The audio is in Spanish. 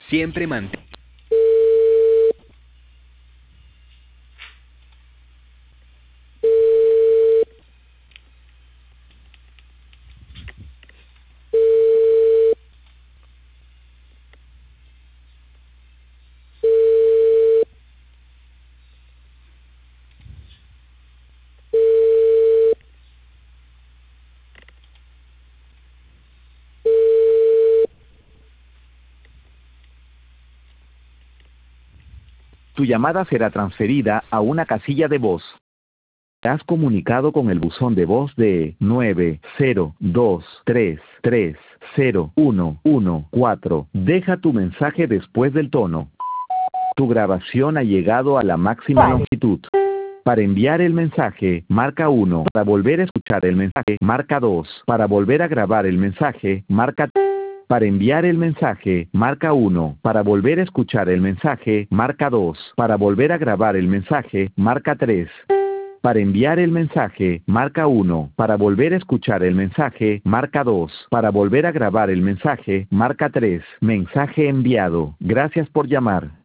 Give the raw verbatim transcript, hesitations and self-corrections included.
Siempre mantén. Tu llamada será transferida a una casilla de voz. Te has comunicado con el buzón de voz de nueve cero dos tres tres cero uno uno cuatro. Deja tu mensaje después del tono. Tu grabación ha llegado a la máxima longitud. Para enviar el mensaje, marca uno. Para volver a escuchar el mensaje, marca dos. Para volver a grabar el mensaje, marca tres. Para enviar el mensaje, marca uno. Para volver a escuchar el mensaje, marca dos. Para volver a grabar el mensaje, marca tres. Para enviar el mensaje, marca uno. Para volver a escuchar el mensaje, marca dos. Para volver a grabar el mensaje, marca tres. Mensaje enviado. Gracias por llamar.